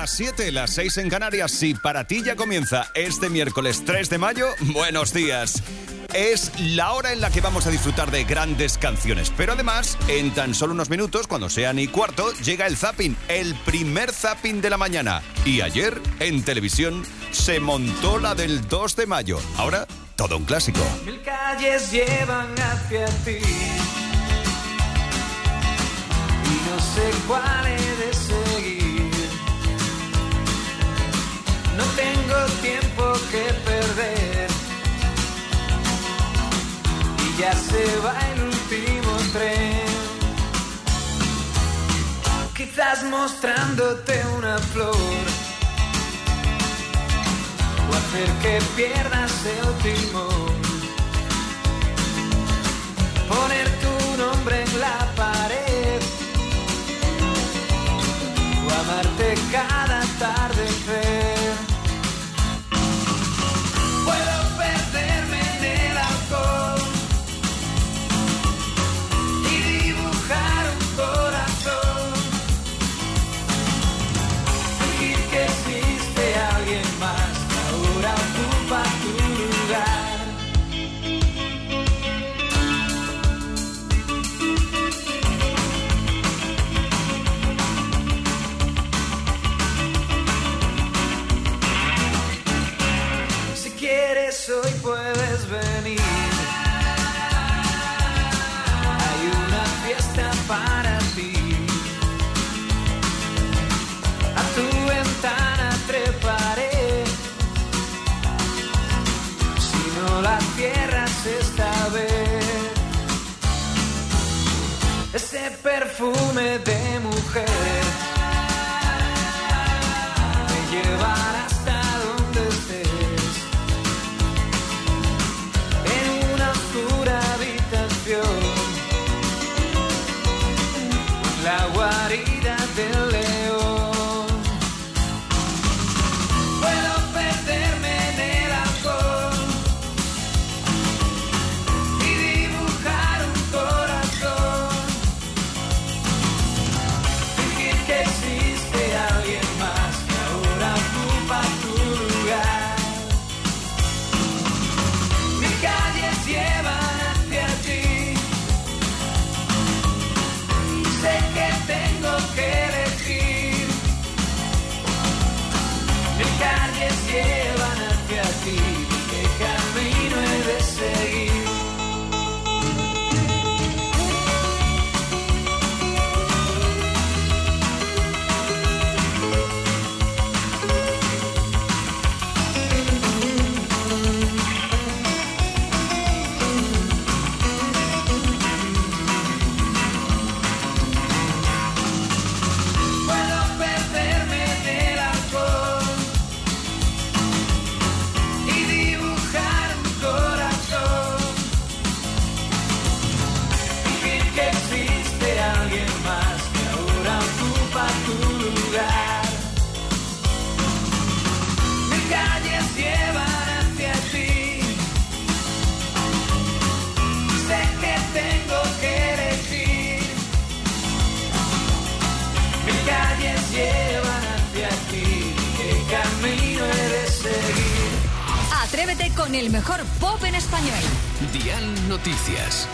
Las 7, las 6 en Canarias. Si para ti ya comienza este miércoles 3 de mayo, buenos días. Es la hora en la que vamos a disfrutar de grandes canciones. Pero además, en tan solo unos minutos, cuando sean y cuarto, llega el zapping, el primer zapping de la mañana. Y ayer, en televisión, se montó la del 2 de mayo. Ahora, todo un clásico. 1000 calles llevan hacia ti y no sé cuál he de seguir. No tengo tiempo que perder y ya se va el último tren. Quizás mostrándote una flor o hacer que pierdas el timón, poner tu nombre en la pared o amarte cada atardecer. Puedo perderme en el alcohol y dibujar un corazón, fingir que existe alguien más que ahora ocupa tu lugar. Hoy puedes venir, hay una fiesta para ti. A tu ventana treparé, si no la cierras esta vez. Ese perfume de mujer me llevará hasta donde estés, la guarida del león. Puedo perderme en el alcohol y dibujar un corazón, fingir que existe alguien más que ahora ocupa tu lugar. 1000 calles llevan hacia ti, sé que tengo que elegir. 1000 calles llevan hacia ti, ¿qué camino he de seguir? Atrévete con el mejor pop en español. Dial Noticias.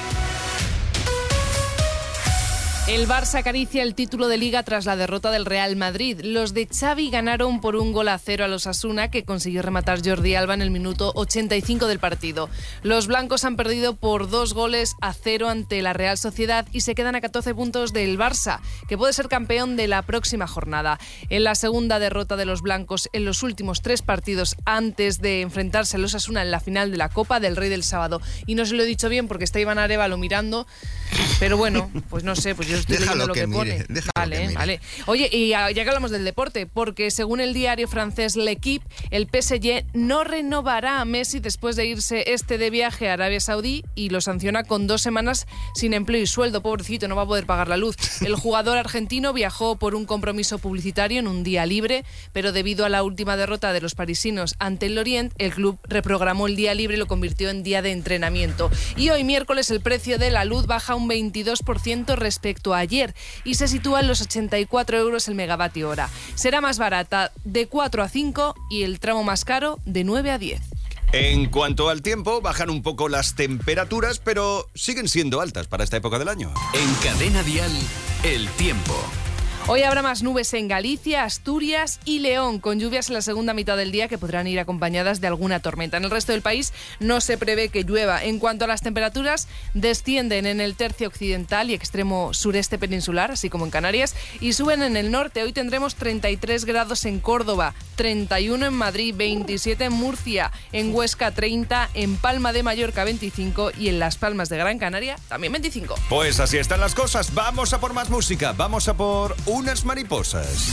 El Barça acaricia el título de Liga tras la derrota del Real Madrid. Los de Xavi ganaron por 1-0 a los Osasuna, que consiguió rematar Jordi Alba en el minuto 85 del partido. Los blancos han perdido por 2-0 ante la Real Sociedad y se quedan a 14 puntos del Barça, que puede ser campeón de la próxima jornada. En la segunda derrota de los blancos en los últimos 3 partidos antes de enfrentarse a los Osasuna en la final de la Copa del Rey del sábado. Y no se lo he dicho bien porque está Iván Arévalo mirando, pero bueno, pues no sé, pues yo estoy leyendo lo que pone. Vale. Oye, y ya que hablamos del deporte, porque según el diario francés L'Equipe, el PSG no renovará a Messi después de irse de viaje a Arabia Saudí y lo sanciona con 2 semanas sin empleo y sueldo. Pobrecito, no va a poder pagar la luz. El jugador argentino viajó por un compromiso publicitario en un día libre, pero debido a la última derrota de los parisinos ante el Lorient, el club reprogramó el día libre y lo convirtió en día de entrenamiento. Y hoy miércoles el precio de la luz baja un 22% respecto respecto a ayer y se sitúa en los 84 euros el megavatio hora. Será más barata de 4 a 5 y el tramo más caro de 9 a 10. En cuanto al tiempo, bajan un poco las temperaturas, pero siguen siendo altas para esta época del año. En Cadena Dial, el tiempo. Hoy habrá más nubes en Galicia, Asturias y León, con lluvias en la segunda mitad del día que podrán ir acompañadas de alguna tormenta. En el resto del país no se prevé que llueva. En cuanto a las temperaturas, descienden en el tercio occidental y extremo sureste peninsular, así como en Canarias, y suben en el norte. Hoy tendremos 33 grados en Córdoba, 31 en Madrid, 27 en Murcia, en Huesca 30, en Palma de Mallorca 25 y en Las Palmas de Gran Canaria también 25. Pues así están las cosas. Vamos a por más música. Vamos a por unas mariposas.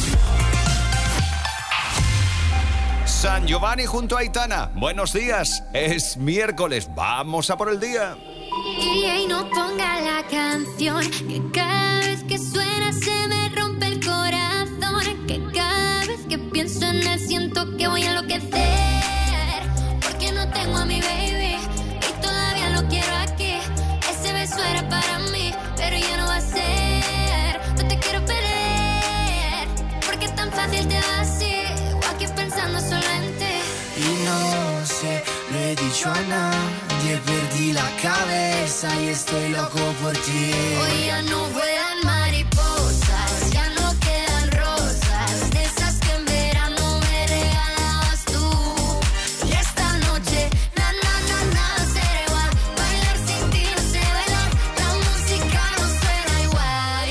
San Giovanni junto a Aitana. Buenos días. Es miércoles. Vamos a por el día. Y no ponga la canción, que cada vez que suena se me rompe el corazón, que cada vez que pienso en él siento que voy a enloquecer, porque no tengo a mi baby y todavía lo quiero aquí. Ese beso era para mí, pero ya no va a ser. No te quiero perder, porque es tan fácil te va así, o aquí pensando solo en ti. Y no sé, lo he dicho a nadie, perdí la cabeza y estoy loco por ti. Hoy ya no vuelan mariposas, ya no quedan rosas, de esas que en verano me regalabas tú. Y esta noche, nada será igual, bailar sin ti no sé bailar, la música no suena igual.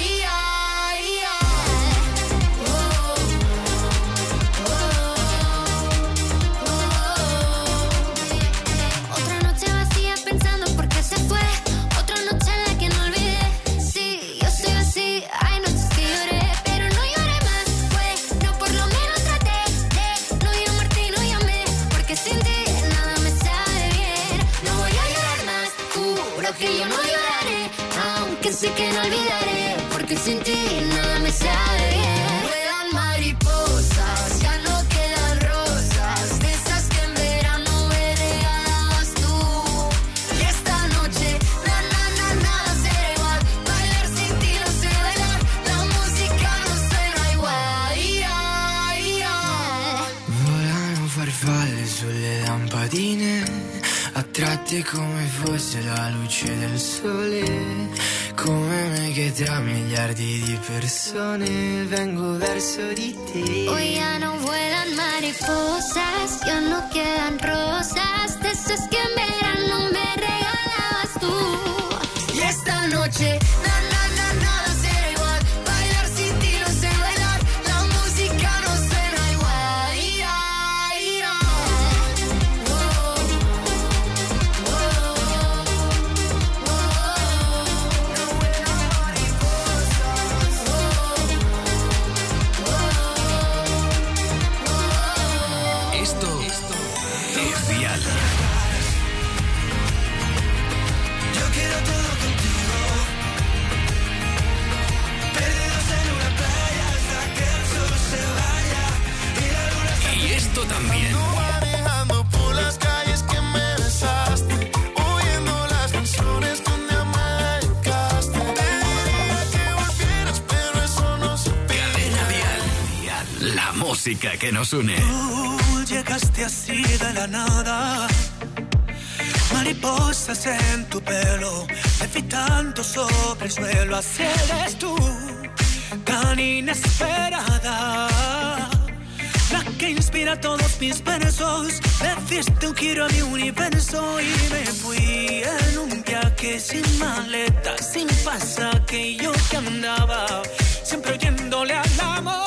Otra noche vacía pensando por qué se fue, otra noche en la que no olvidé. Sí, yo soy así, hay noches que lloré, pero no lloré más. Bueno, por lo menos traté de no llamarte y no llamé, porque sin ti nada me sabe bien. No voy a llorar más, juro que yo no lloraré, aunque sé que no olvidaré, porque sin ti nada me sabe bien. Vuelan mariposas, ya no quedan rosas, de esas que en verano me regalabas tú. Y esta noche, nada será igual, bailar sin ti no sé bailar, la música no suena igual. Volano farfalle sulle lampadine, attratte come fosse la luce del sole, come me che tra miliardi di persone vengo verso di te. Hoy ya no vuelan mariposas, ya no quedan rosas, de esas que en verano me regalabas tú. Y esta noche, nada será igual, bailar sin ti no sé bailar, la música no suena igual. Esto es Dial. Yo quiero todo contigo, perdidos en una playa hasta que el sol se vaya y la luna se... Y esto también. Manejando por las calles que me besaste, oyendo las canciones que un día me dedicaste. Te diría que volvieras, pero eso no se pide. Cadena Dial. La música que nos une. Llegaste así de la nada, mariposas en tu pelo, levitando sobre el suelo. Así eres tú, tan inesperada, la que inspira todos mis versos. Le diste un giro a mi universo y me fui en un viaje sin maleta, sin pasaje. Y yo que andaba siempre oyéndole al amor.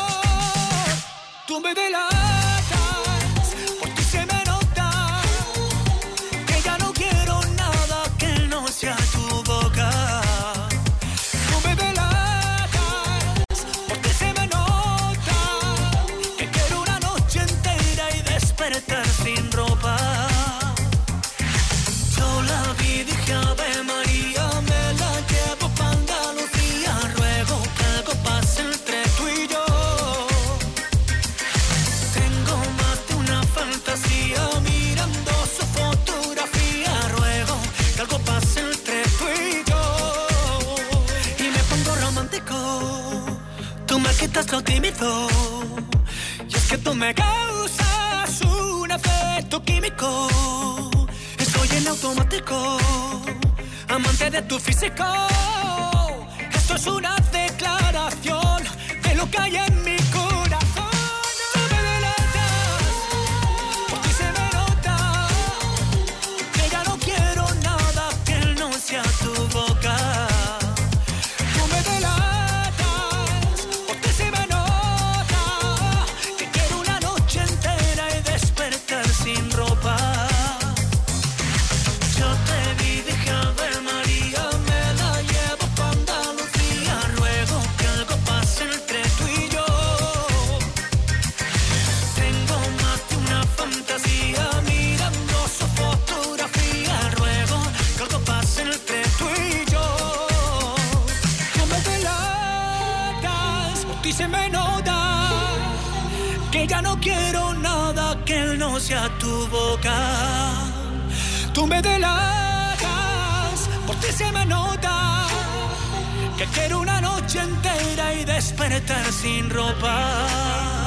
Tú me delatas, por ti se me nota que ya no quiero nada que no sea tu boca. Tú me delatas, por ti se me nota que quiero una noche entera y despertar sin ropa. Yo la vi, dije Ave María, me la llevo pa' Andalucía, ruego que quitas lo tímido. Y es que tú me causas un efecto químico. Estoy en automático, amante de tu físico. Esto es una declaración de lo que hay en mi corazón. Tú me delatas, por ti se me nota que ya no quiero nada que no sea tu boca. Tú me delatas, por ti se me nota que quiero una noche entera y despertar sin ropa. Yo te vi, dije Ave María, me la llevo pa' Andalucía. Ruego que algo pase entre tú y yo. Tengo más de una fantasía mirando su fotografía. Ruego que algo pase entre tú y yo. Tú me delatas, por ti se me nota que ya no quiero nada que no sea tu boca. Tú me delatas, por ti se me nota que quiero una noche entera y despertar sin ropa.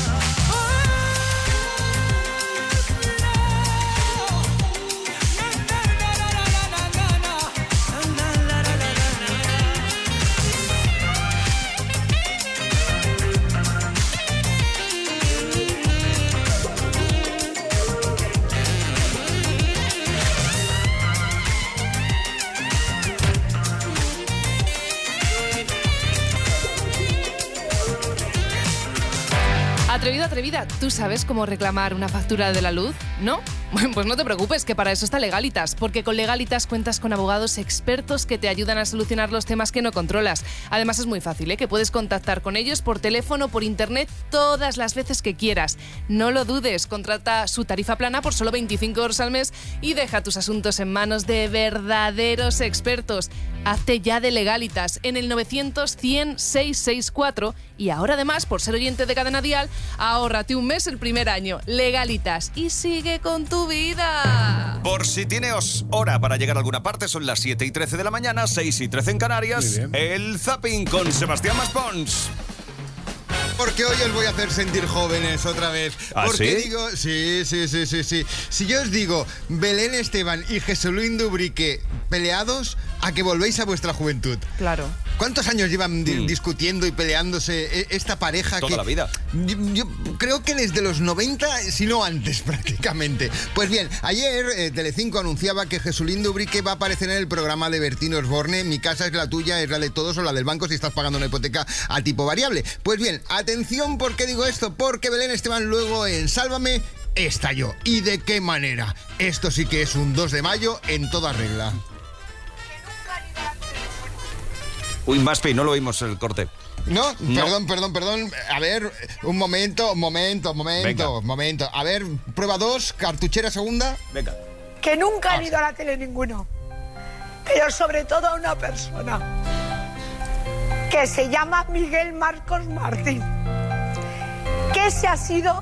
Atrevido, atrevida, ¿tú sabes cómo reclamar una factura de la luz? ¿No? Bueno, pues no te preocupes, que para eso está Legalitas, porque con Legalitas cuentas con abogados expertos que te ayudan a solucionar los temas que no controlas. Además es muy fácil, que puedes contactar con ellos por teléfono, por internet, todas las veces que quieras. No lo dudes, contrata su tarifa plana por solo 25 euros al mes y deja tus asuntos en manos de verdaderos expertos. Hazte ya de Legalitas en el 900-100-664 y ahora además, por ser oyente de Cadena Dial, ahórrate un mes el primer año. Legalitas y sigue con tu vida. Por si tienes hora para llegar a alguna parte, son las 7:13 de la mañana, 6:13 en Canarias. El Zapping con Sebastián Maspons. Porque hoy os voy a hacer sentir jóvenes otra vez. ¿Ah, porque sí? digo, sí. Si yo os digo Belén Esteban y Jesulín Dubrique peleados, a que volvéis a vuestra juventud. Claro. ¿Cuántos años llevan discutiendo y peleándose esta pareja? Toda la vida. Yo creo que desde los 90, si no antes prácticamente. Pues bien, ayer Telecinco anunciaba que Jesulín Dubrique va a aparecer en el programa de Bertín Osborne. Mi casa es la tuya, es la de todos o la del banco si estás pagando una hipoteca a tipo variable. Pues bien, atención, ¿por qué digo esto? Porque Belén Esteban luego en Sálvame estalló. ¿Y de qué manera? Esto sí que es un 2 de mayo en toda regla. Uy, Maspi, no lo oímos el corte. No, No. perdón. A ver, un momento. Venga. A ver, prueba 2, cartuchera segunda. Venga. Que nunca han ido a la tele ninguno, pero sobre todo a una persona que se llama Miguel Marcos Martín, que ese ha sido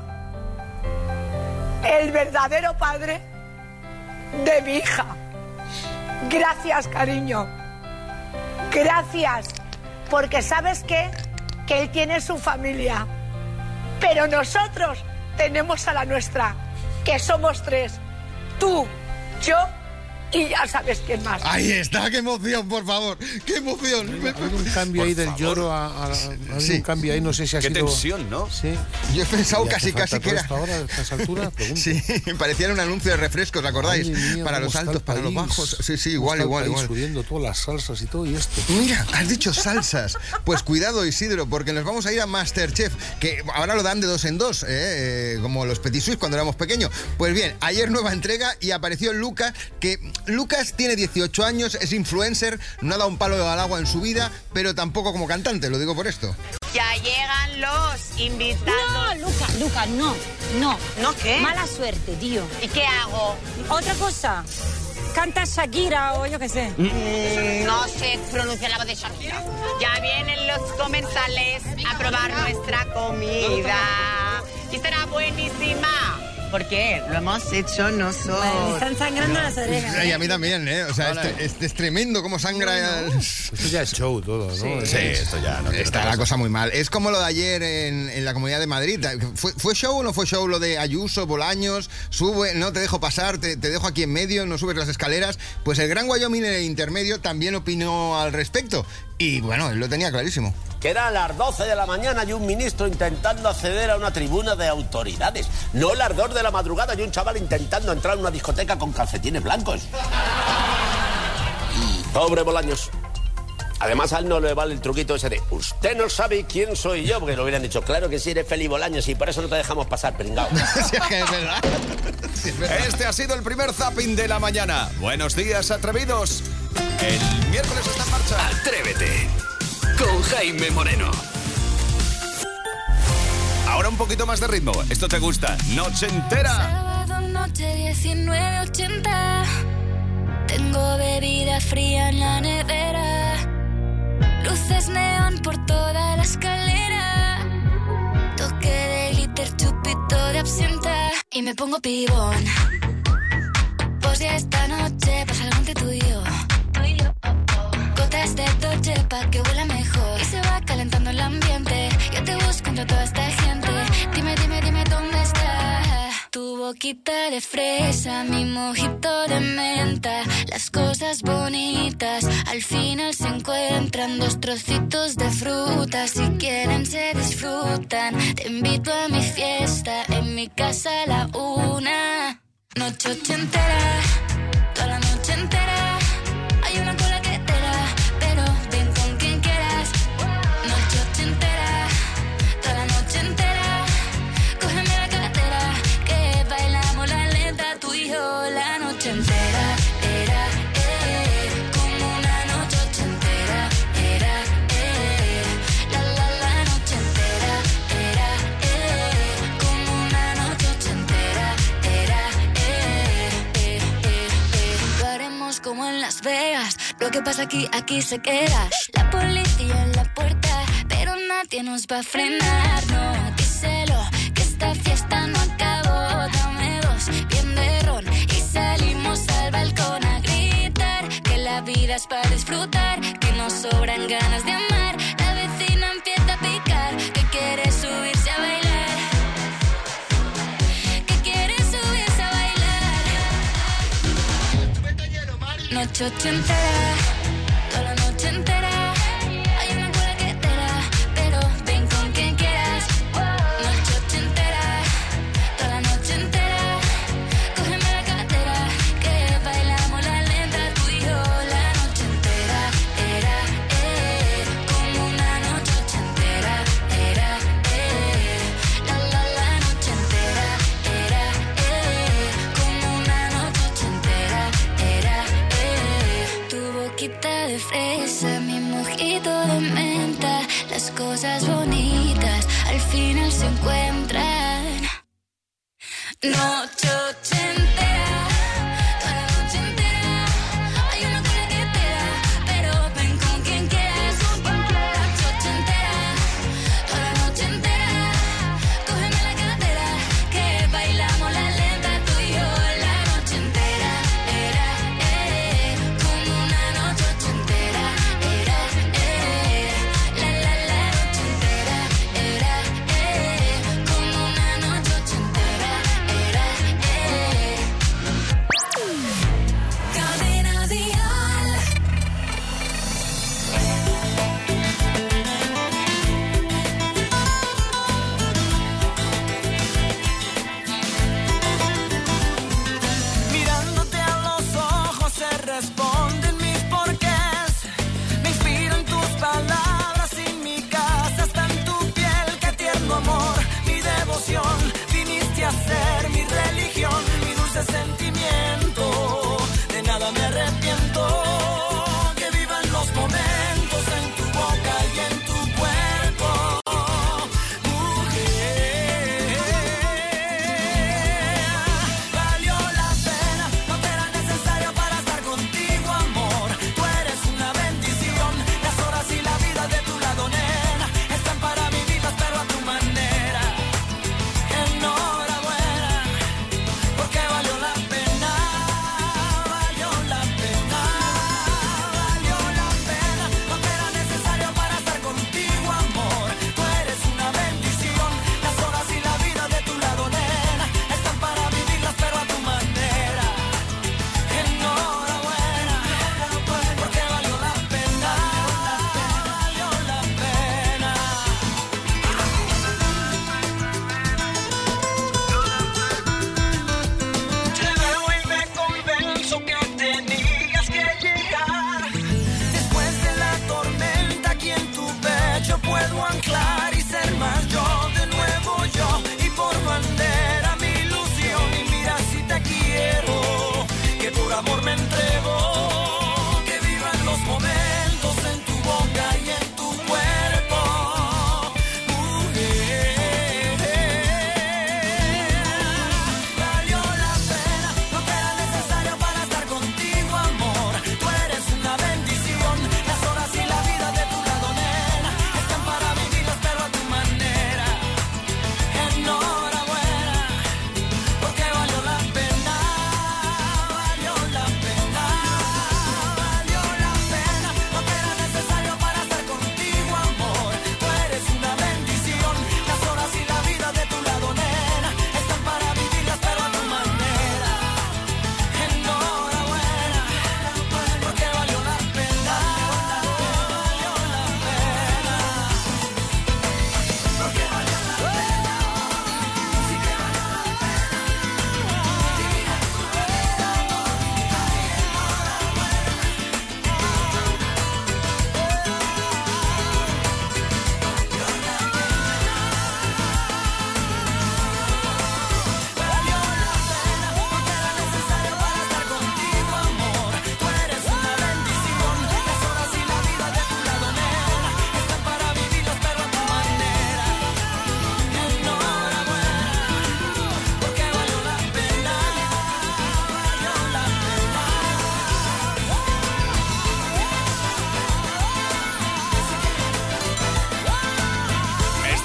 el verdadero padre de mi hija. Gracias, cariño. Gracias, porque ¿sabes qué? Que él tiene su familia, pero nosotros tenemos a la nuestra, que somos 3, tú, yo y ya sabes quién más. Ahí está, qué emoción, por favor, qué emoción. Hay un cambio ahí del lloro Sí. un cambio ahí, no sé si ha Qué sido... tensión, ¿no? Sí. Yo he pensado ¿Y hace casi falta que era... todo esto ahora, a estas alturas? Pregunto. Sí, parecía un anuncio de refrescos, ¿acordáis? Madre mía, Para cómo los está altos, el para los país. bajos. Sí, ¿Cómo está igual. el país subiendo todas las salsas y todo y esto. Mira, has dicho salsas. Pues cuidado, Isidro, porque nos vamos a ir a Masterchef, que ahora lo dan de 2 en 2, como los Petit Suisse cuando éramos pequeños. Pues bien, ayer nueva entrega y apareció Lucas, que Lucas tiene 18 años, es influencer, no ha dado un palo al agua en su vida, pero tampoco como cantante, lo digo por esto. Ya llegan los invitados. No, Lucas, no. ¿No qué? Mala suerte, tío. ¿Y qué hago? Otra cosa. Canta Shakira o yo qué sé. No se pronuncia la voz de Shakira. Ya vienen los comensales a probar nuestra comida. Y será buenísima. ¿Por qué? Lo hemos hecho nosotros. Me están sangrando las orejas. Y a mí también, ¿eh? O sea, este es tremendo cómo sangra. Esto ya es show todo, ¿no? Sí, esto ya no. Está la cosa muy mal. Es como lo de ayer en la Comunidad de Madrid. ¿Fue show o no fue show lo de Ayuso, Bolaños? Sube, no te dejo pasar, te dejo aquí en medio, no subes las escaleras. Pues el Gran Wyoming en el intermedio también opinó al respecto. Y bueno, él lo tenía clarísimo. Que eran las 12 de la mañana y un ministro intentando acceder a una tribuna de autoridades. No las 2 de la madrugada y un chaval intentando entrar a una discoteca con calcetines blancos. Pobre Bolaños. Además, a él no le vale el truquito ese de usted no sabe quién soy yo, porque lo hubieran dicho, claro que sí, eres Feli Bolaños y por eso no te dejamos pasar, pringao. Sí, es verdad. Sí, es verdad. Este ha sido el primer zapping de la mañana. Buenos días, atrevidos. El miércoles está en marcha. Atrévete con Jaime Moreno. Ahora un poquito más de ritmo. Esto te gusta. Noche entera. Sábado noche 19:80. Tengo bebida fría en la nevera. Luces neón por toda la escalera. Toque de glitter, chupito de absenta. Y me pongo pibón. Pues ya esta noche pasa algo entre tú y yo. Gotas de Dolce pa' que huela mejor. Y se va calentando el ambiente. Yo te busco entre toda esta gente. Dime dónde está tu boquita de fresa, mi mojito de menta. Las cosas bonitas al final se encuentran. 2 trocitos de fruta, si quieren se disfrutan. Te invito a mi fiesta, en mi casa a la 1. Noche ochentera, toda la noche entera. Hay una cola que te da, pero ven con quien quieras. Noche ochentera, toda la noche entera. Cógeme la cartera, que bailamos la lenta, tú y yo. La noche entera, era, como una noche ochentera. Era, la noche entera. Era, como una noche ochentera. Era, lo haremos como en Las Vegas. Lo que pasa aquí se queda. La policía en la puerta, pero nadie nos va a frenar. No, díselo, que esta fiesta no acabó. Dame 2, bien de ron, y salimos al balcón a gritar. Que la vida es para disfrutar, que nos sobran ganas de amar. La vecina empieza a picar, que quiere subirse a bailar. Que quiere subirse a bailar. Noche ochentera, toda la noche entera. Hay una cola que te da, pero ven con quien quieras. Noche ochentera, toda la noche entera. Cógeme la cartera, que bailamos la lenta, tú y yo. La noche entera, era, como una noche ochentera. Era, la noche entera. Era, como una noche ochentera. Era, tu boquita de fresa, mi mojito de menta. Las cosas bonitas al final se encuentran. Noche ochentera, toda la noche entera. Hay una cola que te da, pero ven con quien quieras. Noche ochentera, toda la noche entera. Cógeme la cartera, que bailamos la lenta, tú y yo. La noche entera, era, como una noche ochentera. Era, la noche entera. Era, como una noche ochentera. Era,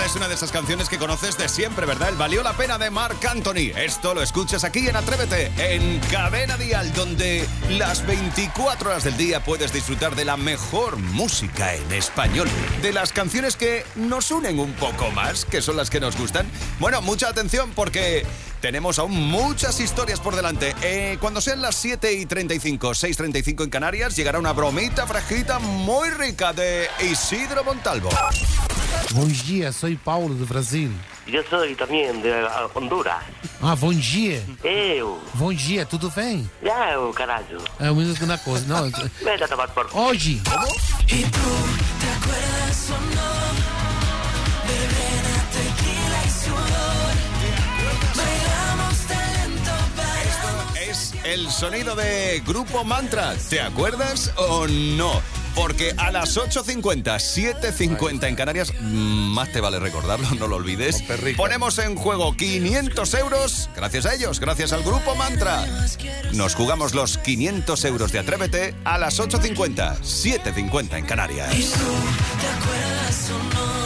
Esta es una de esas canciones que conoces de siempre, ¿verdad? El Valió la Pena de Marc Anthony. Esto lo escuchas aquí en Atrévete, en Cadena Dial, donde las 24 horas del día puedes disfrutar de la mejor música en español. De las canciones que nos unen un poco más, que son las que nos gustan. Bueno, mucha atención porque tenemos aún muchas historias por delante. Cuando sean las 7:35, 6:35 en Canarias, llegará una bromita fresquita muy rica de Isidro Montalvo. Bom dia, soy Paulo de Brasil. Yo soy también de Honduras. Ah, bom dia. Eu. Bom dia, tudo bem? Ya, caralho. Una cosa, no. Vete a tomar por... Hoje. ¿Cómo? ¿Y tú te acuerdas o no? Verbena, tequila y sudor. Bailamos talento para... Es el sonido de Grupo Mantra. ¿Te acuerdas o no? Porque a las 8:50, 7:50 en Canarias, más te vale recordarlo, no lo olvides. Ponemos en juego 500 euros, gracias a ellos, gracias al Grupo Mantra. Nos jugamos los 500 euros de Atrévete a las 8:50, 7:50 en Canarias. ¿Y tú te acuerdas o no?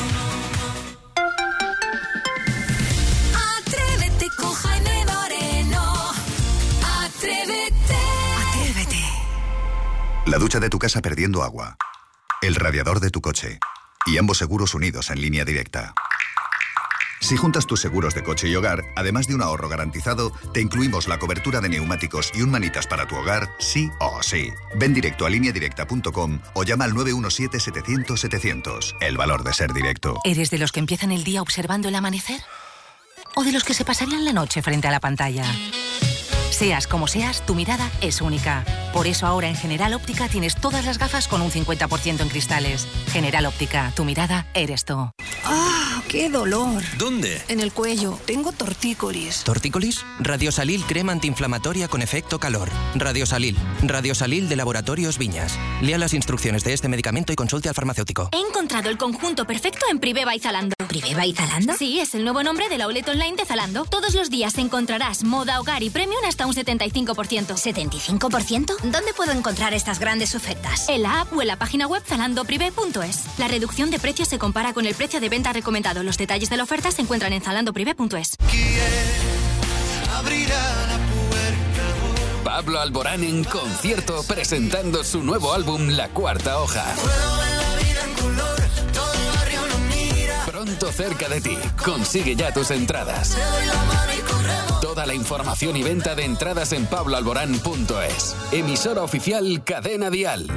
Atrévete con Jaime Moreno. Atrévete. La ducha de tu casa perdiendo agua, el radiador de tu coche y ambos seguros unidos en línea directa. Si juntas tus seguros de coche y hogar, además de un ahorro garantizado, te incluimos la cobertura de neumáticos y un manitas para tu hogar, sí o sí. Ven directo a lineadirecta.com o llama al 917-700-700. El valor de ser directo. ¿Eres de los que empiezan el día observando el amanecer? ¿O de los que se pasarían la noche frente a la pantalla? Seas como seas, tu mirada es única. Por eso ahora en General Óptica tienes todas las gafas con un 50% en cristales. General Óptica, tu mirada eres tú. ¡Ah, qué dolor! ¿Dónde? En el cuello. Tengo tortícolis. ¿Tortícolis? Radiosalil crema antiinflamatoria con efecto calor. Radiosalil. Radiosalil de Laboratorios Viñas. Lea las instrucciones de este medicamento y consulte al farmacéutico. He encontrado el conjunto perfecto en Priveva y Zalando. ¿Priveva y Zalando? Sí, es el nuevo nombre del outlet online de Zalando. Todos los días encontrarás moda, hogar y premium hasta un 75%. ¿75%? ¿Dónde puedo encontrar estas grandes ofertas? En la app o en la página web zalandoprivé.es. La reducción de precios se compara con el precio de venta recomendado. Los detalles de la oferta se encuentran en zalandoprivé.es. Pablo Alborán en concierto presentando su nuevo álbum La Cuarta Hoja. Pronto cerca de ti. Consigue ya tus entradas. Toda la información y venta de entradas en pabloalborán.es. Emisora oficial Cadena Dial.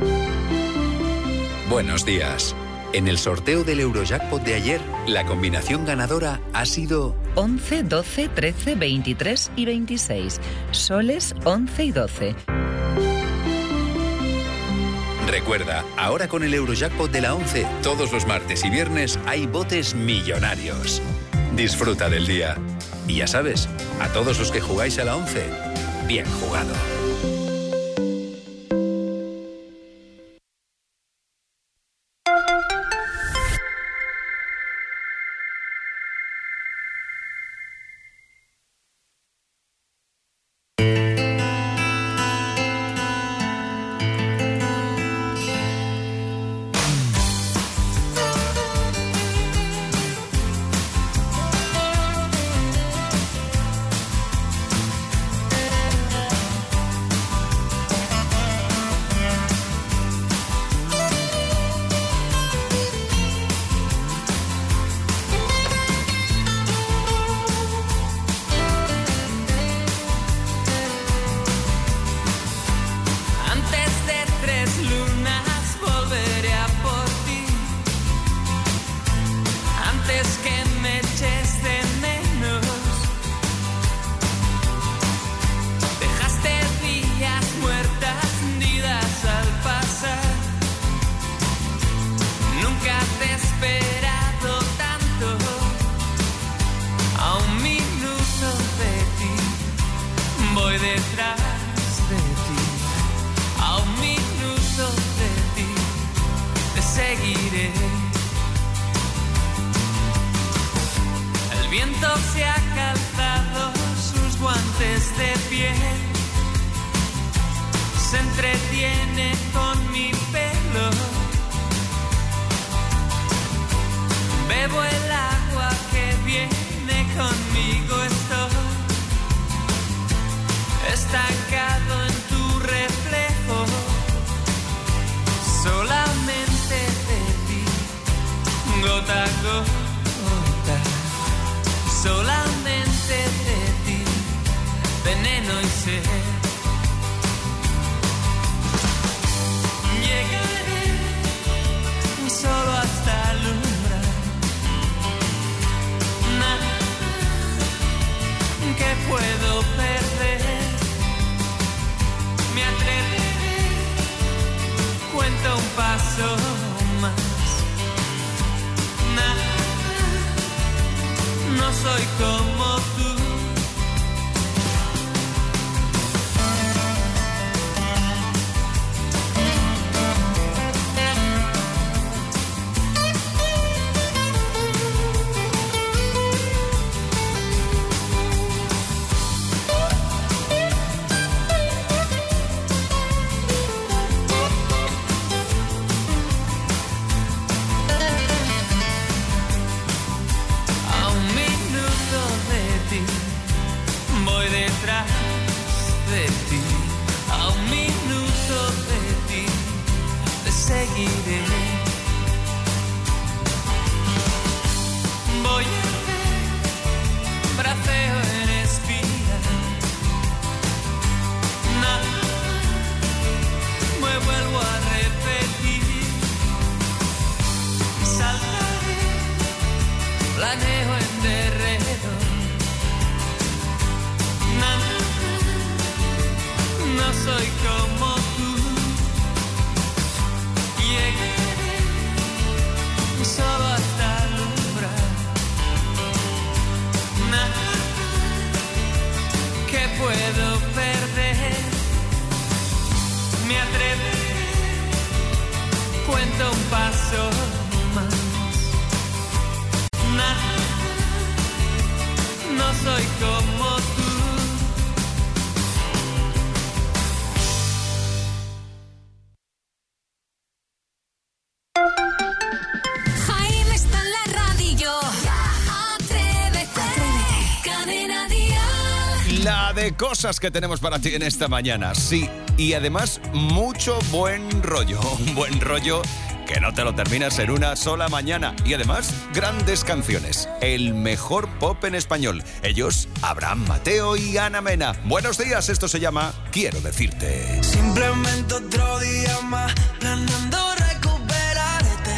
Buenos días. En el sorteo del Eurojackpot de ayer, la combinación ganadora ha sido 11, 12, 13, 23 y 26. Soles 11 y 12. Recuerda, ahora con el Eurojackpot de la 11, todos los martes y viernes hay botes millonarios. Disfruta del día. Y ya sabes, a todos los que jugáis a la 11, bien jugado. Bebo el gota, solamente de ti, veneno y sed. Llegaré solo hasta alumbrar, nada que puedo perder. Me atreveré, cuento un paso más. Nada, no soy como tú. De ti, a un minuto de ti, te seguiré. Voy a ver, braceo en espía, nada, me vuelvo a repetir. Saltaré, planeo en derredor. No soy como tú. Llegaré solo hasta alumbrar. Nada que puedo perder. Me atreveré, cuento un paso más. Nada, no soy como tú. De cosas que tenemos para ti en esta mañana, sí, y además mucho buen rollo, un buen rollo que no te lo terminas en una sola mañana, y además grandes canciones, el mejor pop en español, ellos Abraham Mateo y Ana Mena. Buenos días, esto se llama Quiero Decirte. Simplemente otro día más, planeando recuperarte.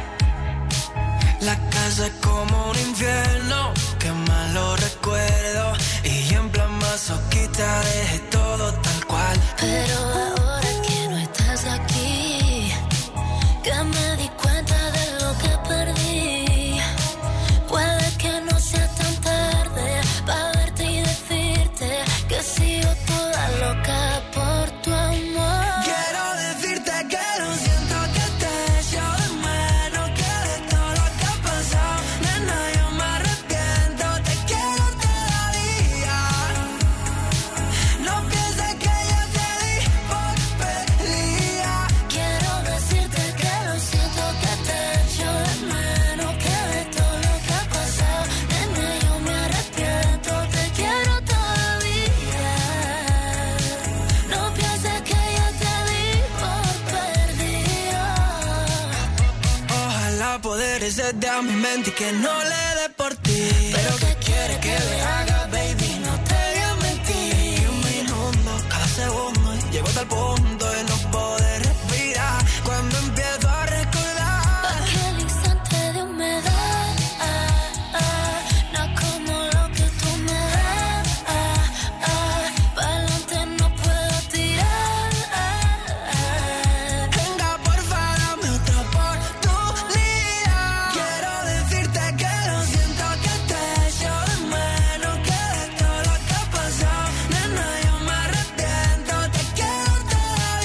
La casa es como un infierno, qué malo recuerdo. Y en plan masoquista dejé todo tal cual. Pero ahora que no estás aquí, que me di cuenta de lo que perdí. Puede que no sea tan tarde para verte y decirte que sigo toda loca por tu amor. Quiero decirte que lo siento, que te echo de menos, que de todo lo que ha pasado, nena, yo me arrepiento, te quiero todavía. No pienses que yo te di por perdida. Quiero decirte que lo siento, que te echo de menos, que de todo lo que ha pasado, nena, yo me arrepiento, te quiero todavía. No pienses que yo te di por perdida. Ojalá poder exceder a mi mente y que no le dé por ti. Pero ¿qué quieres que le haga, baby? No te voy a mentir. Un minuto, cada segundo, llego hasta el punto de no poder respirar. Cuando empiezo a recordar aquel instante de humedad, no como lo que tú me das. Pa'lante no puedo tirar. Venga, porfa, dame otra oportunidad. Quiero decirte que lo siento, que te echo de menos, que de todo lo que ha pasado, nena, yo me arrepiento, te quiero todavía.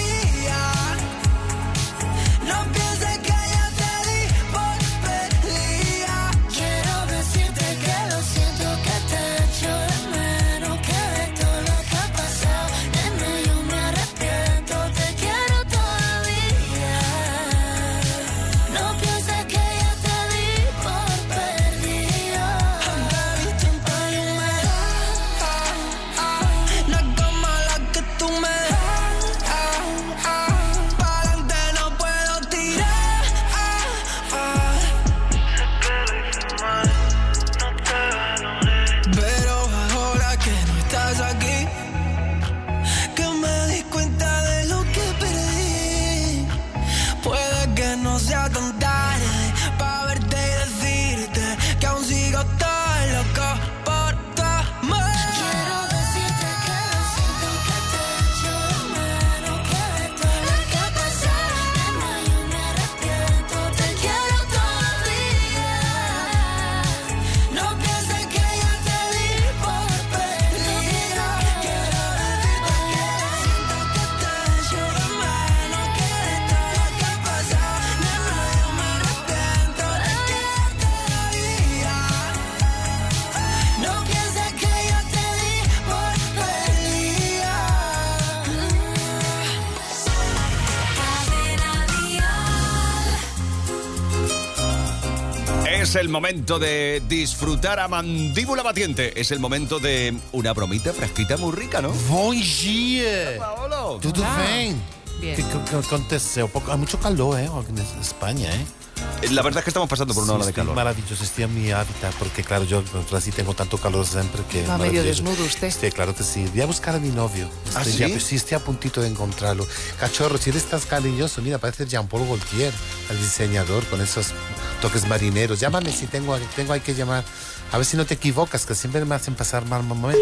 Es el momento de disfrutar a mandíbula batiente. Es el momento de una bromita fresquita muy rica, ¿no? Bom dia! Paolo. Tudo bem? Bien. ¿Qué aconteceu? Hay mucho calor, en España, La verdad es que estamos pasando por una ola de calor. Maravilloso, estoy en mi hábitat, porque claro, yo así tengo tanto calor siempre que... Va medio maravilloso. desnudo usted. Sí, claro que sí. Voy a buscar a mi novio. ¿Ah, Estoy sí? ya- sí, estoy a puntito de encontrarlo. Cachorro, si eres tan cariñoso, mira, parece Jean-Paul Gaultier, el diseñador, con esos toques marineros. Llámame si tengo hay que llamar. A ver si no te equivocas, que siempre me hacen pasar mal momento.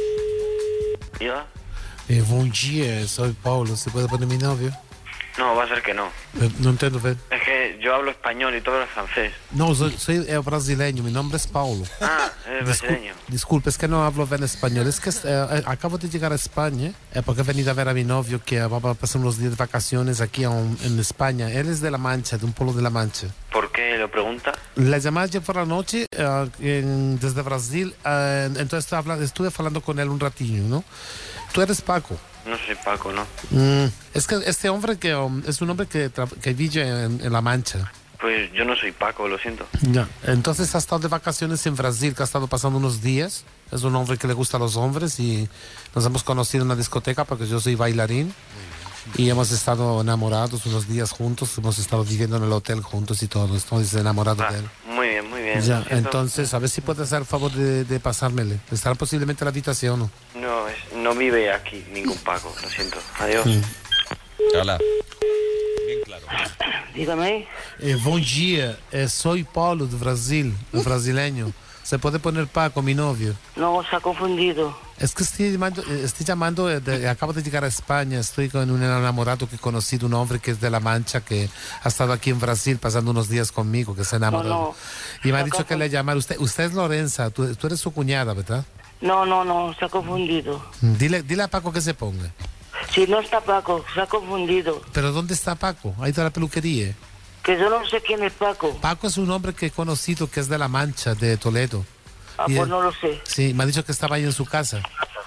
¿Yo? Bom dia, soy Paulo. ¿Se puede poner mi novio? No, va a ser que no. No entiendo, Fer. Es que yo hablo español y todo es francés. No, soy brasileño, mi nombre es Paulo. Ah, eres brasileño. Disculpe, es que no hablo bien español. Es que acabo de llegar a España porque he venido a ver a mi novio que va a pasar unos días de vacaciones aquí en España. Él es de La Mancha, de un pueblo de La Mancha. ¿Por qué lo pregunta? La llamé ayer por la noche desde Brasil, entonces estuve hablando con él un ratillo, ¿no? Tú eres Paco. No soy Paco, ¿no? Es que este hombre es un hombre que vive en La Mancha. Pues yo no soy Paco, lo siento. Ya. Entonces ha estado de vacaciones en Brasil, que ha estado pasando unos días. Es un hombre que le gusta a los hombres y nos hemos conocido en una discoteca porque yo soy bailarín. Y hemos estado enamorados unos días juntos, hemos estado viviendo en el hotel juntos y todo. Estoy enamorado de él. Muy bien, muy bien. Ya, Lo siento. entonces, a ver si puedes hacer el favor de pasármele. Estará posiblemente en la habitación, ¿no? No, no vive aquí ningún Paco, lo siento. Adiós. Hola. Bien claro. Dígame. Bom dia, soy Paulo de Brasil, brasileño. ¿Se puede poner Paco, mi novio? No, se ha confundido. Es que estoy llamando acabo de llegar a España, estoy con un enamorado que he conocido, un hombre que es de La Mancha, que ha estado aquí en Brasil pasando unos días conmigo, que se ha enamorado. No. Y me ha dicho que le llamara. Usted es Lorenza, tú eres su cuñada, ¿verdad? No, se ha confundido. Dile a Paco que se ponga. Si no está Paco, se ha confundido. ¿Pero dónde está Paco? Ahí está la peluquería. Que yo no sé quién es Paco. Paco es un hombre que he conocido que es de La Mancha, de Toledo. Ah, Y pues él- no lo sé. Sí, me ha dicho que estaba ahí en su casa.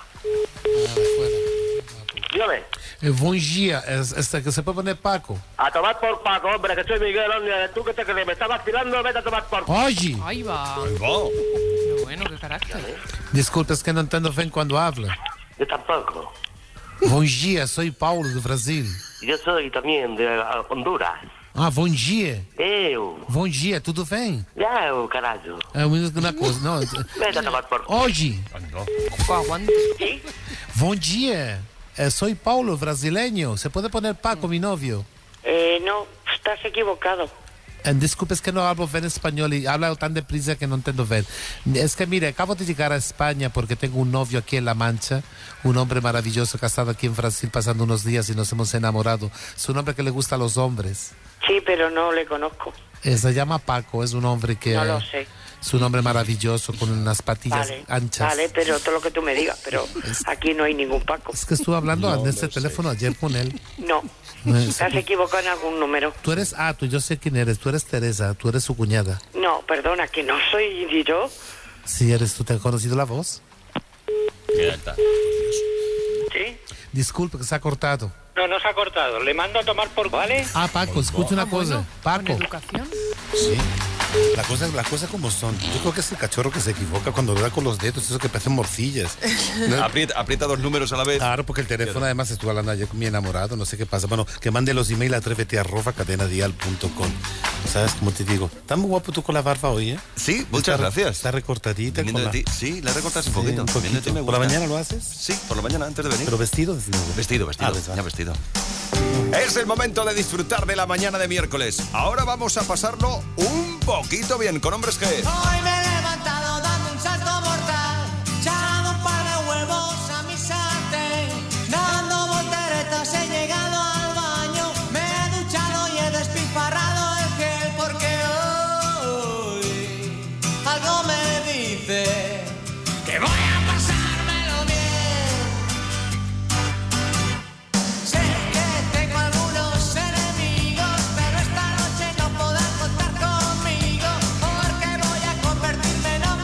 Dígame. Bom dia, que se puede poner Paco. A tomar por Paco, hombre, que soy Miguel, hombre, tú que te crees, me estás vacilando, vete a tomar por Paco. Oye. Ahí va. Qué bueno, qué carácter. Disculpe, es que no entiendo bien cuando habla. Yo tampoco. Bom dia, soy Paulo de Brasil. Yo soy también de Honduras. Ah, bom dia. Eu. Bom dia, tudo bem? Eu, caralho. Una cosa, no. Vete a tomar por Oye. Aguante. Bom dia, soy Paulo, brasileño. ¿Se puede poner Paco, mi novio? No, estás equivocado. Disculpe, es que no hablo bien español y hablo tan deprisa que no entiendo bien. Es que mire, acabo de llegar a España porque tengo un novio aquí en La Mancha, un hombre maravilloso que ha estado aquí en Brasil pasando unos días y nos hemos enamorado. Es un hombre que le gusta a los hombres. Sí, pero no le conozco. Se llama Paco, es un hombre que... No lo sé. Es un hombre maravilloso con unas patillas anchas. Vale, pero todo lo que tú me digas, pero aquí no hay ningún Paco. Es que estuve hablando en este teléfono ayer con él. No, estás equivocado en algún número. Tú eres... yo sé quién eres. Tú eres Teresa, tú eres su cuñada. No, perdona, que no soy yo. Sí, eres tú. ¿Te has conocido la voz? ¿Sí? Disculpe, que se ha cortado. No se ha cortado, le mando a tomar por... ¿Vale? Ah, Paco, escucha una cosa. Paco. Educación. Sí. Las cosas como son. Yo creo que es el cachorro que se equivoca cuando le da con los dedos, eso que parecen morcillas. ¿No? Aprieta dos números a la vez. Claro, porque el teléfono además estuve hablando ayer con mi enamorado, no sé qué pasa. Bueno, que mande los emails a atrévete@cadenadial.com. ¿Sabes cómo te digo? Está muy guapo tú con la barba hoy, ¿eh? Sí, muchas gracias. Está recortadita. Viniendo de ti. Sí, la recortas un poquito. Viniendo de ti me ¿Por la gusta. mañana lo haces? Sí, por la mañana antes de venir. ¿Pero vestido o desnudo? Vestido. Ah, Ya vestido. Es el momento de disfrutar de la mañana de miércoles. Ahora vamos a pasarlo un poquito bien con Hombres G. Hoy me he levantado dando un salto mortal, echando un par de huevos a mi sartén, dando volteretas he llegado al baño, me he duchado y he despilfarrado el gel porque hoy algo me dice que voy a pasármelo bien. Sé que tengo algunos enemigos, pero esta noche no podrán contar conmigo porque voy a convertirme en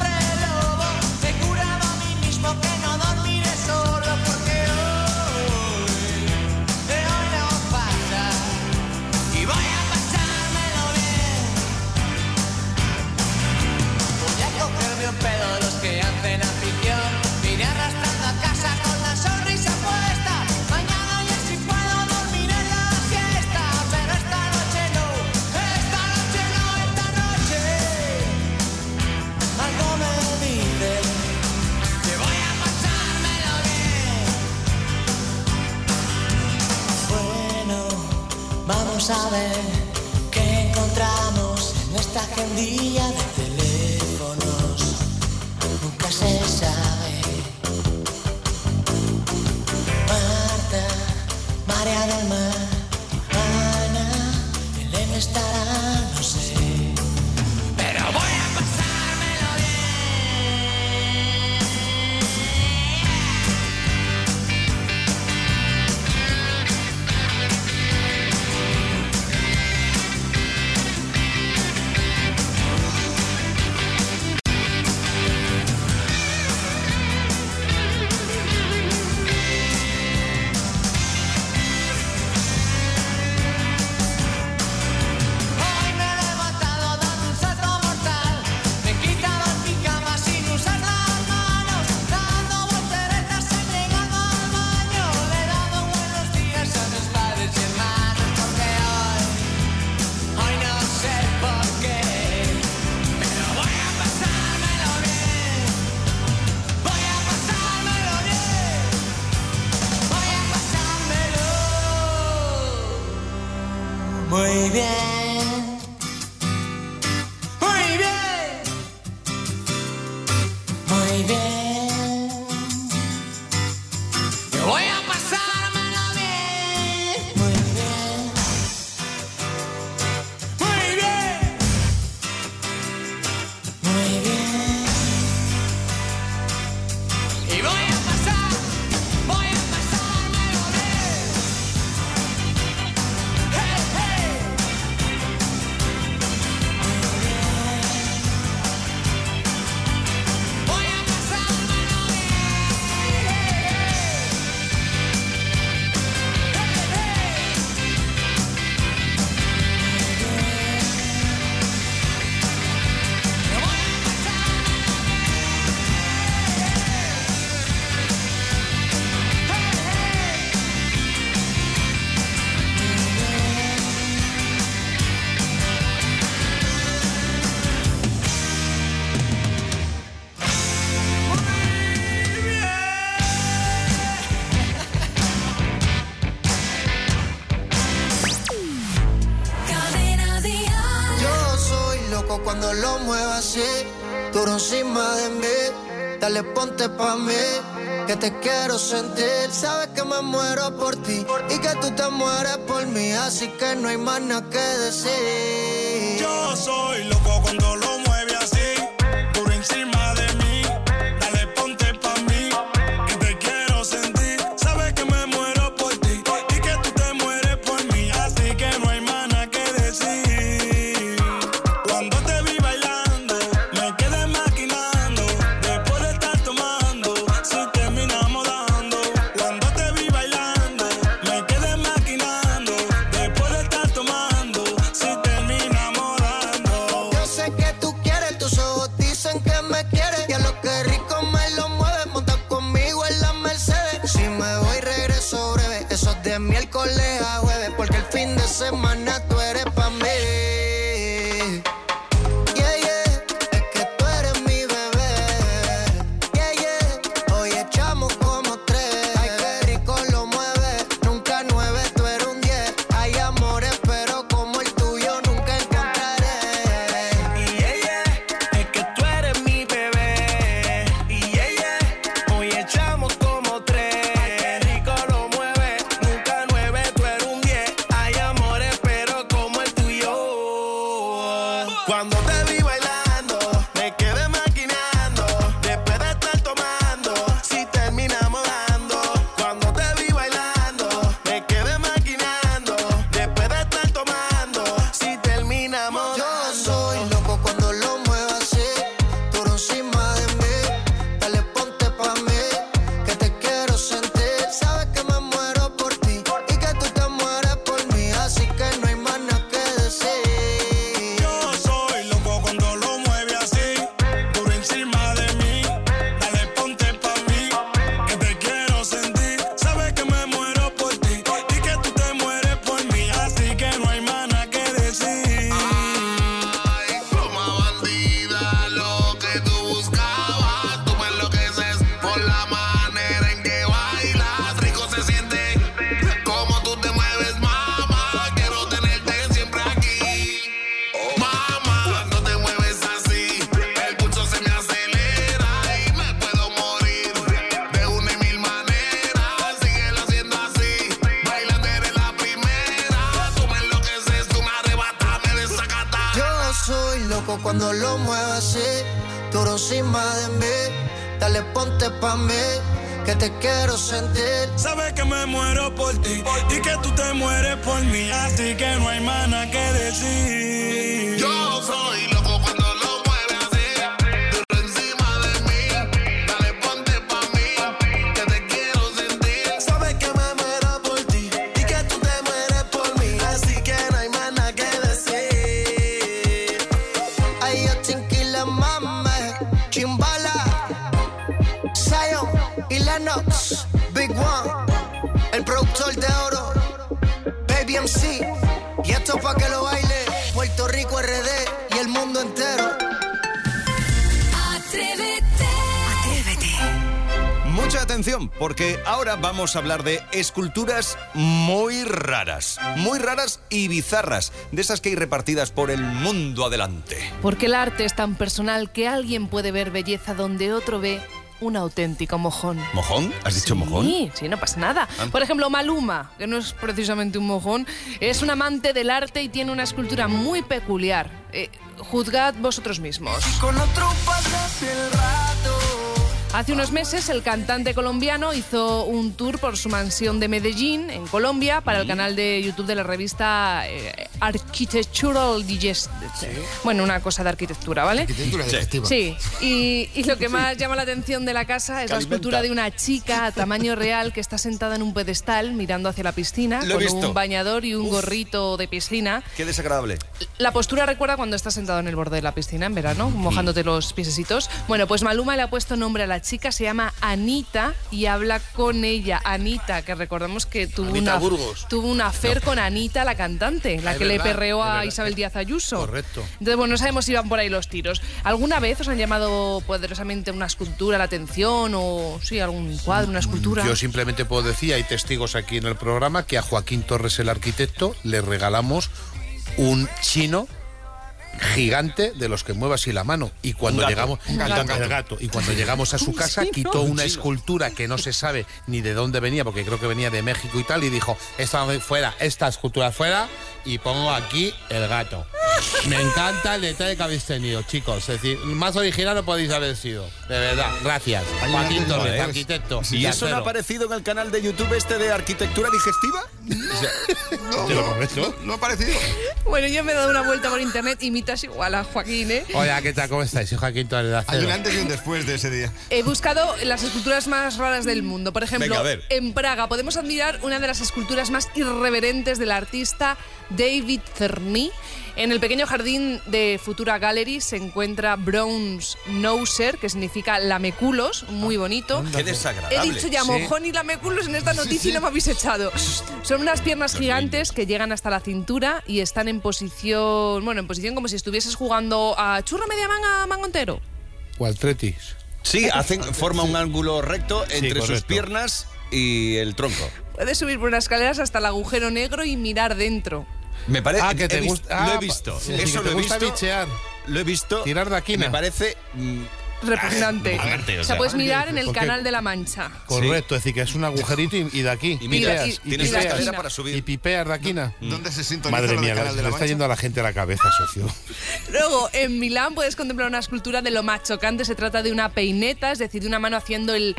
sabe qué encontramos en esta agendilla de teléfonos. Nunca se sabe. Marta, María del Mar, Ana, Elena estará, no sé. Pero voy a pasármelo muy bien, muy bien, muy bien. Yo voy a pasármelo bien, muy bien, muy bien, muy bien. Y voy a pasármelo bien. Hey, hey. Voy a pasármelo Yo soy loco cuando lo muevo así, duro encima de mí. Dale, ponte pa' mí, que te quiero sentir. Sabes que me muero por ti y que tú te mueres por mí, así que no hay más nada que decir. Yo soy loco cuando lo mueve así, duro encima de mí. Dale, ponte pa' mí, que te quiero sentir. Sabes que me muero por ti y que tú te mueres por mí, así que no hay más nada que decir. Cuando te vi bailando, me quedé maquinando. Después de estar tomando, si terminamos dando. Cuando te vi bailando, me quedé maquinando. Después de estar tomando, si terminamos dando. Yo sé que tú cuando lo muevas así, duro encima de mí. Dale, ponte pa' mí, que te quiero sentir. Sabes que me muero por ti y que tú te mueres por mí, así que no hay más nada que decir. Yo soy loco cuando lo mueves así, duro encima de mí. Dale, ponte pa' mí, que te quiero sentir. Sabes que me muero por ti y que tú te mueres por mí, así que no hay más nada que decir. Ay, yo Chinquila, mame, Chimbala, Zion y Lennox, Big One, el productor de oro, Baby MC. Y esto pa' que lo baile Puerto Rico, RD y el mundo entero. Atrévete. Mucha atención, porque ahora vamos a hablar de esculturas muy raras y bizarras, de esas que hay repartidas por el mundo adelante. Porque el arte es tan personal que alguien puede ver belleza donde otro ve un auténtico mojón. ¿Mojón? ¿Has dicho mojón? Sí, no pasa nada. Por ejemplo, Maluma, que no es precisamente un mojón, es un amante del arte y tiene una escultura muy peculiar. Juzgad vosotros mismos. Con otro pasas el rato. Hace unos meses el cantante colombiano hizo un tour por su mansión de Medellín, en Colombia, para el canal de YouTube de la revista Architectural Digest. Bueno, una cosa de arquitectura, ¿vale? Arquitectura digestiva. Sí, y lo que más llama la atención de la casa es la escultura de una chica a tamaño real que está sentada en un pedestal mirando hacia la piscina con un bañador y un gorrito de piscina. Qué desagradable. La postura recuerda cuando estás sentado en el borde de la piscina en verano, mojándote los piececitos. Bueno, pues Maluma le ha puesto nombre a la chica, se llama Anita y habla con ella. Anita, que recordamos que tuvo un affair con Anita, la cantante, la que le perreó a Isabel Díaz Ayuso. Correcto. Entonces, bueno, no sabemos si van por ahí los tiros. ¿Alguna vez os han llamado poderosamente una escultura la atención o sí, algún cuadro, una escultura? Yo simplemente puedo decir, hay testigos aquí en el programa, que a Joaquín Torres, el arquitecto, le regalamos un chino gigante de los que mueve así la mano, y cuando llegamos el gato, y cuando llegamos a su casa quitó una escultura que no se sabe ni de dónde venía, porque creo que venía de México y tal, y dijo, esta escultura fuera y pongo aquí el gato. Me encanta el detalle que habéis tenido, chicos, es decir, más original no podéis haber sido, de verdad, gracias. Joaquín Torres, arquitecto. ¿Y eso no ha aparecido en el canal de YouTube este de arquitectura digestiva? No ha aparecido. Bueno, yo me he dado una vuelta por internet, imitas igual a Joaquín, ¿eh? Hola, ¿qué tal? ¿Cómo estáis? Soy Joaquín Torres de Acero. Hay un antes y un después de ese día. He buscado las esculturas más raras del mundo. Por ejemplo, venga, a ver. En Praga podemos admirar una de las esculturas más irreverentes del artista David Cerny. En el pequeño jardín de Futura Gallery se encuentra Bronze Noser, que significa lameculos, muy bonito. Qué desagradable. He dicho ya mojón y lameculos en esta noticia y no me habéis echado. Son unas piernas gigantes que llegan hasta la cintura y están en posición como si estuvieses jugando a churro media manga, mango entero. O al tretis. Sí, forma un ángulo recto entre sus piernas y el tronco. Puedes subir por unas escaleras hasta el agujero negro y mirar dentro. Me parece que te gusta. Lo he visto. Sí, eso que te lo he gusta visto. bichear. Lo he visto. Tirar de aquí. Me parece repugnante. O sea, puedes mirar en el Canal de la Mancha. Correcto, es decir, que es un agujerito y de aquí. Y miras, tienes una escalera para subir. Y pipeas de aquí. ¿Dónde se sintoniza Madre mía, Canal de le la está Mancha? yendo a la gente a la cabeza, socio. Luego, en Milán puedes contemplar una escultura de lo más chocante. Se trata de una peineta, es decir, de una mano haciendo el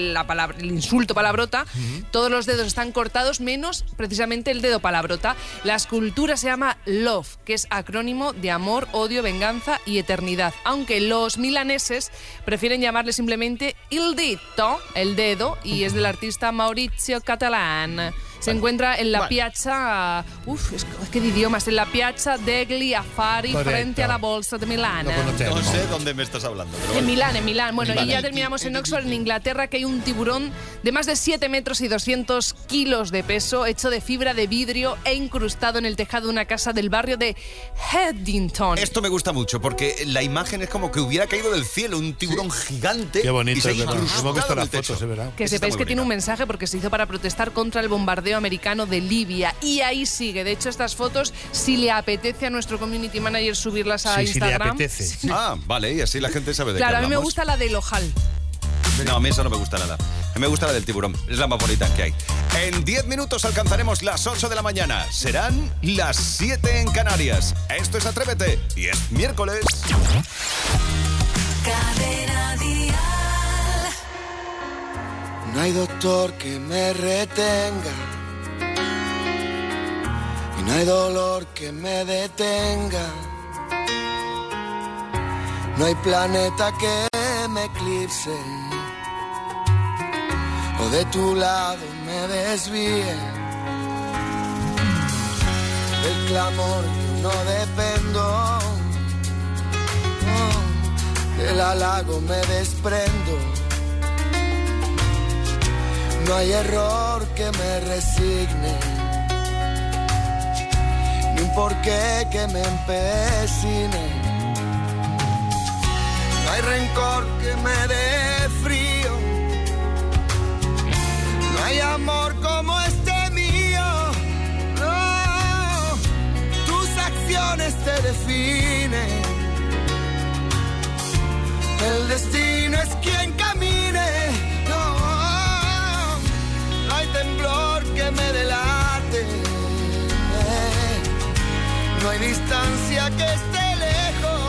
insulto palabrota. Todos los dedos están cortados, menos precisamente el dedo palabrota. La escultura se llama Love, que es acrónimo de amor, odio, venganza y eternidad. Aunque los milaneses prefieren llamarle simplemente il dito, el dedo, y es del artista Maurizio Catalan. Se encuentra en la Piazza... es que de idiomas. En la Piazza degli Affari, correcto, frente a la Bolsa de Milán. No sé dónde me estás hablando. Pero bueno. En Milán. Bueno, y ya terminamos en Oxford, en Inglaterra, que hay un tiburón de más de 7 metros y 200 kilos de peso, hecho de fibra de vidrio e incrustado en el tejado de una casa del barrio de Headington. Esto me gusta mucho, porque la imagen es como que hubiera caído del cielo un tiburón gigante. Qué bonito, y se ha es verdad. incrustado Hemos visto en el las fotos, techo. es verdad. Que sepáis que tiene un mensaje, porque se hizo para protestar contra el bombardeo americano de Libia. Y ahí sigue. De hecho, estas fotos, si le apetece a nuestro community manager subirlas a Instagram. Si le apetece. Ah, vale, y así la gente sabe de qué Claro, a mí me hablamos. gusta la del ojal. No, a mí eso no me gusta nada. Me gusta la del tiburón, es la más bonita que hay. En 10 minutos alcanzaremos las 8 de la mañana. Serán las 7 en Canarias. Esto es Atrévete y es miércoles. Cadena Dial. No hay doctor que me retenga y no hay dolor que me detenga. No hay planeta que me eclipse o de tu lado me desvíe. Del clamor yo no dependo, no, del halago me desprendo. No hay error que me resigne, ni un porqué que me empecine. No hay rencor que me dé frío, no hay amor como este mío. No, tus acciones te definen, el destino es quien camine. No hay temblor que me delate, no hay distancia que esté lejos.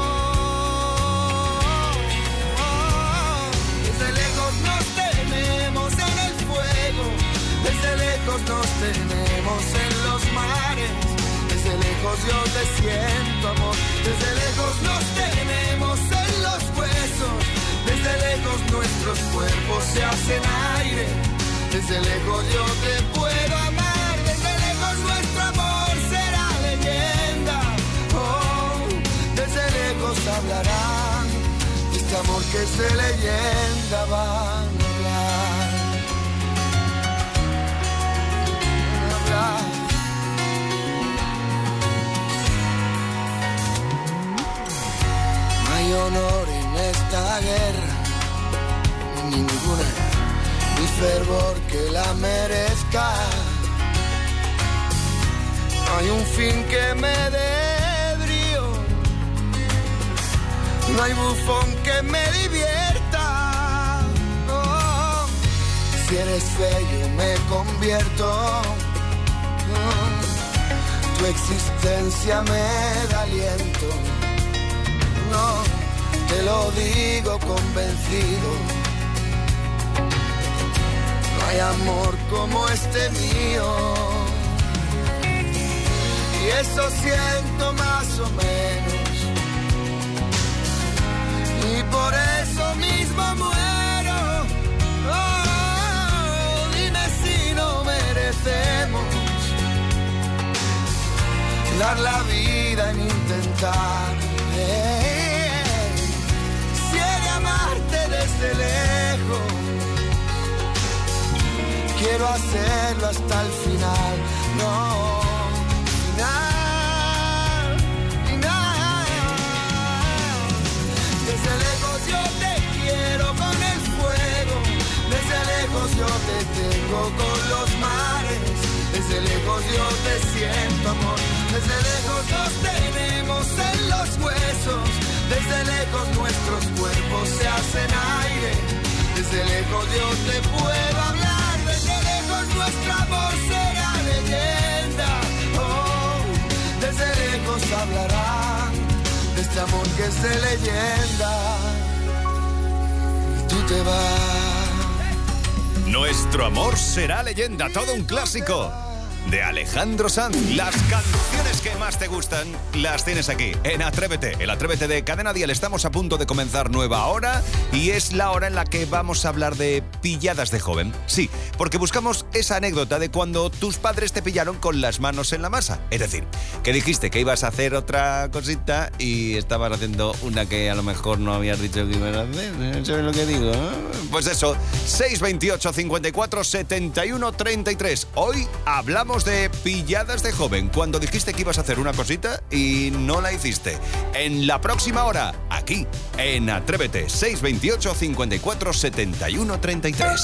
Desde lejos nos tenemos en el fuego, desde lejos nos tenemos en los mares. Desde lejos yo te siento, amor. Desde lejos nos tenemos en los huesos, desde lejos nuestros cuerpos se hacen aire. Desde lejos yo te puedo amar, desde lejos nuestro amor será leyenda. Oh, desde lejos hablarán, este amor que es de leyenda van a hablar. Van a hablar. No hay honor en esta guerra, ni ninguna, ni fervor que la merezca. No hay un fin que me dé brío, no hay bufón que me divierta. No, si eres feo me convierto. No, tu existencia me da aliento. No, te lo digo convencido. No hay amor como este mío, y eso siento más o menos, y por eso mismo muero. Oh, dime si no merecemos dar la vida en intentar. Si he de amarte desde lejos, quiero hacerlo hasta el final. No, final, final. Desde lejos yo te quiero con el fuego, desde lejos yo te tengo con los mares. Desde lejos yo te siento, amor. Desde lejos nos tenemos en los huesos, desde lejos nuestros cuerpos se hacen aire. Desde lejos yo te puedo hablar, desde lejos nuestro amor será leyenda. Oh, desde lejos hablarán de este amor que es de leyenda. Y tú te vas. Nuestro amor será leyenda, todo un clásico de Alejandro Sanz. Las canciones que más te gustan las tienes aquí en Atrévete, el Atrévete de Cadena Dial. Estamos a punto de comenzar nueva hora y es la hora en la que vamos a hablar de pilladas de joven. Sí, porque buscamos esa anécdota de cuando tus padres te pillaron con las manos en la masa. Es decir, que dijiste que ibas a hacer otra cosita y estabas haciendo una que a lo mejor no habías dicho que ibas a hacer. ¿Sabes lo que digo? Pues eso, 628 54 71 33. Hoy hablamos de pilladas de joven, cuando dijiste que ibas a hacer una cosita y no la hiciste. En la próxima hora, aquí, en Atrévete, 628 54 71 33.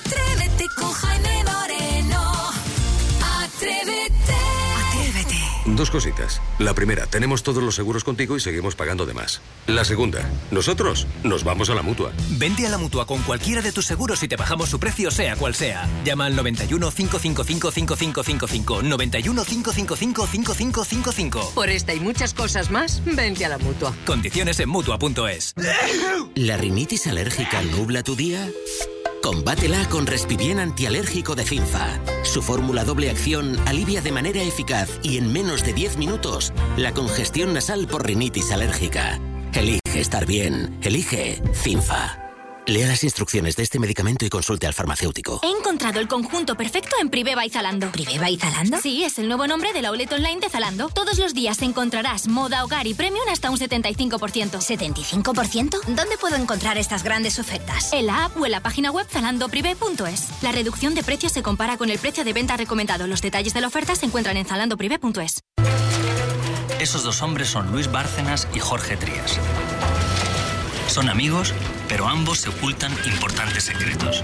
Atrévete con Jaime Moreno. Atrévete. Atrévete. Dos cositas. La primera, tenemos todos los seguros contigo y seguimos pagando de más. La segunda, nosotros nos vamos a la Mutua. Vente a la Mutua con cualquiera de tus seguros y te bajamos su precio sea cual sea. Llama al 91 555 5555. 91 555 5555. Por esta y muchas cosas más, vente a la Mutua. Condiciones en Mutua.es. ¿La rinitis alérgica nubla tu día? Combátela con Respibien antialérgico de Cinfa. Su fórmula doble acción alivia de manera eficaz y en menos de 10 minutos la congestión nasal por rinitis alérgica. Elige estar bien. Elige Cinfa. Lea las instrucciones de este medicamento y consulte al farmacéutico. He encontrado el conjunto perfecto en Privé by Zalando. ¿Privé by Zalando? Sí, es el nuevo nombre de la outlet online de Zalando. Todos los días encontrarás moda, hogar y premium hasta un 75%. ¿75%? ¿Dónde puedo encontrar estas grandes ofertas? En la app o en la página web zalandoprivé.es. La reducción de precios se compara con el precio de venta recomendado. Los detalles de la oferta se encuentran en zalandoprivé.es. Esos dos hombres son Luis Bárcenas y Jorge Trías. Son amigos, pero ambos se ocultan importantes secretos.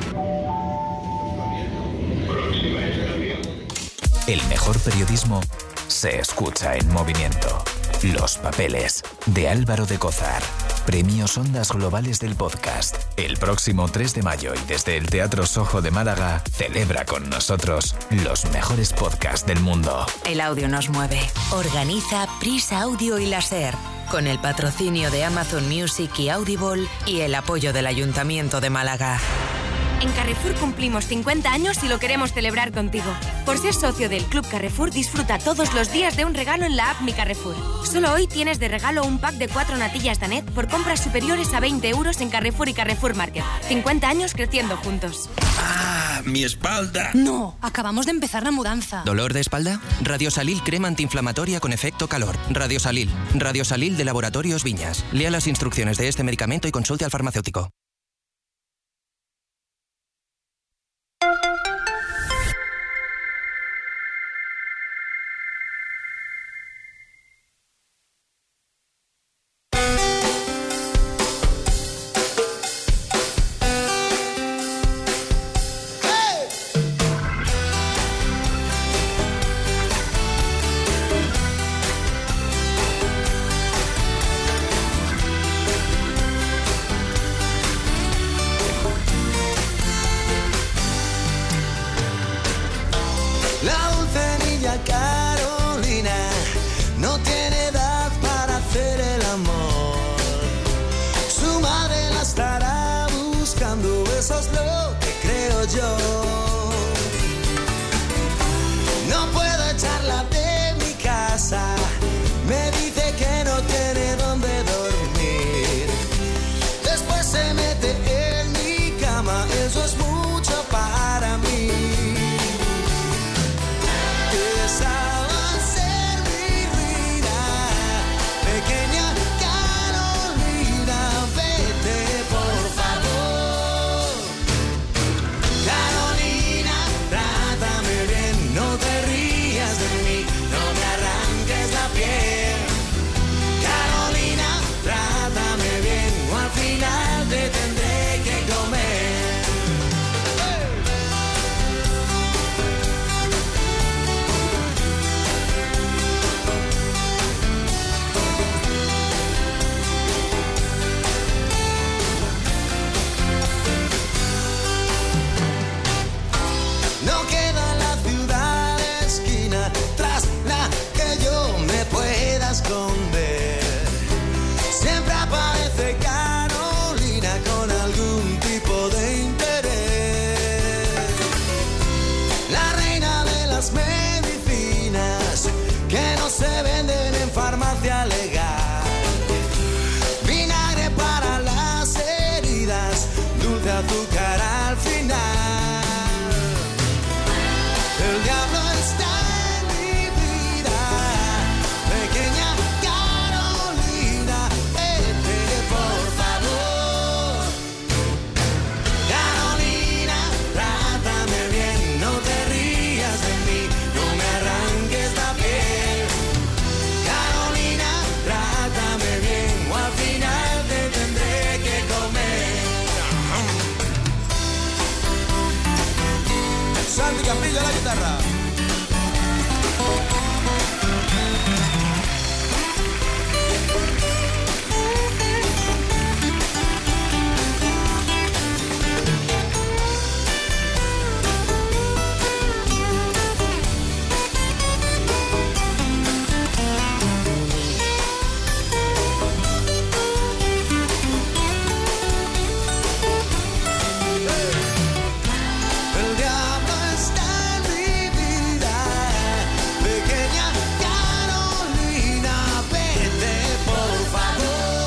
El mejor periodismo se escucha en movimiento. Los papeles, de Álvaro de Cózar. Premios Ondas Globales del Podcast. El próximo 3 de mayo y desde el Teatro Soho de Málaga, celebra con nosotros los mejores podcasts del mundo. El audio nos mueve. Organiza Prisa Audio y Láser, con el patrocinio de Amazon Music y Audible y el apoyo del Ayuntamiento de Málaga. En Carrefour cumplimos 50 años y lo queremos celebrar contigo. Por ser socio del Club Carrefour, disfruta todos los días de un regalo en la app Mi Carrefour. Solo hoy tienes de regalo un pack de 4 natillas Danet por compras superiores a 20 euros en Carrefour y Carrefour Market. 50 años creciendo juntos. ¡Ah, mi espalda! No, acabamos de empezar la mudanza. ¿Dolor de espalda? Radiosalil crema antiinflamatoria con efecto calor. Radiosalil de Laboratorios Viñas. Lea las instrucciones de este medicamento y consulte al farmacéutico.